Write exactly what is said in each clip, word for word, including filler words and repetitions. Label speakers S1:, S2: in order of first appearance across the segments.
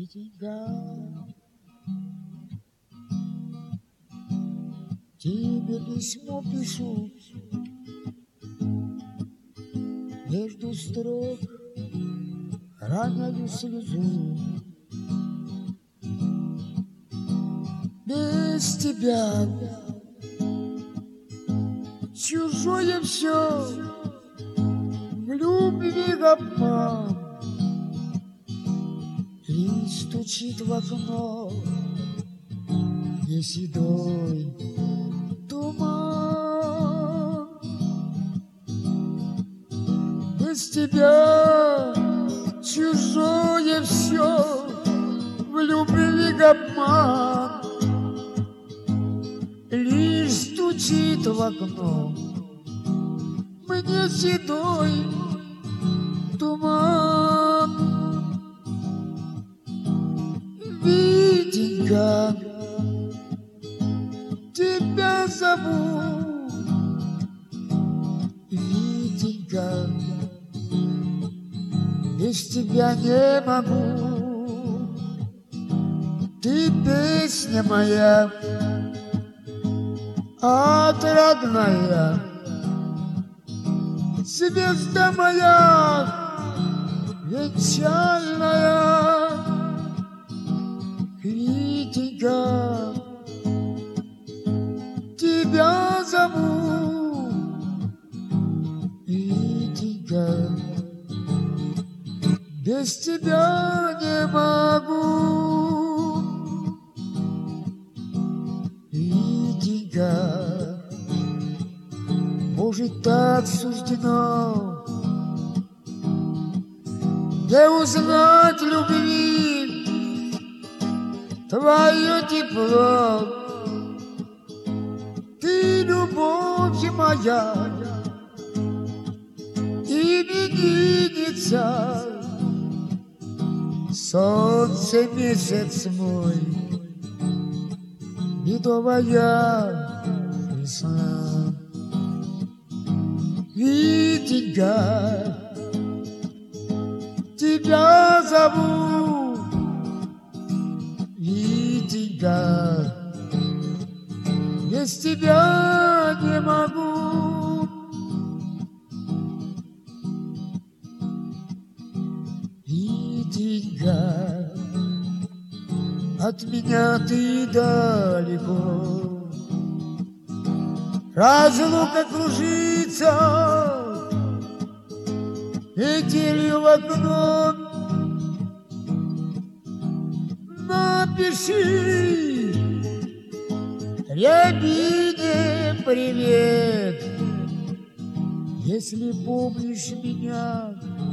S1: Витенька, тебе письмо пишу, между строк роняю слезу. Без тебя чужое все, в любви обман. И стучит в окно седой туман. Без тебя чужое все, в любви обман. Лишь стучит в окно мне седой туман. Витенька, тебя зову, Витенька, без тебя не могу. Ты песня моя отрадная, звезда моя венчальная. Витенька, тебя зову, Витенька, без тебя не могу. Витенька, может, так суждено не узнать любви твое тепло. Ты любовь моя, именинница, солнце, месяц мой, медовая весна. Витенька, тебя зову, Витенька, без тебя не могу. Витенька, от меня ты далеко, разлука кружится метелью в окно. Напиши Рябине привет, если помнишь меня,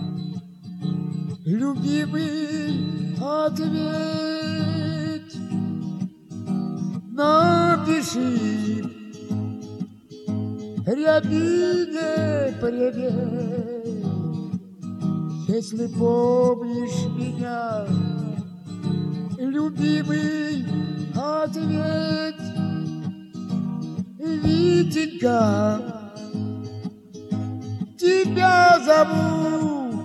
S1: любимый, ответь. Напиши Рябине привет, если помнишь меня, любимый, ответь. Витенька, тебя зову,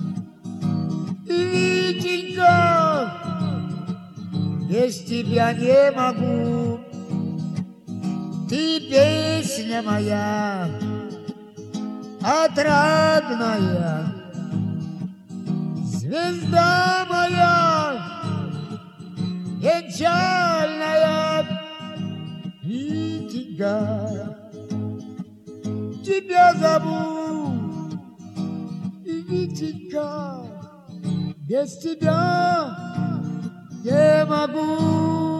S1: Витенька, без тебя не могу. Ты песня моя отрадная, звезда моя венчальная. Витенька, тебя зову, Витенька, без тебя не могу.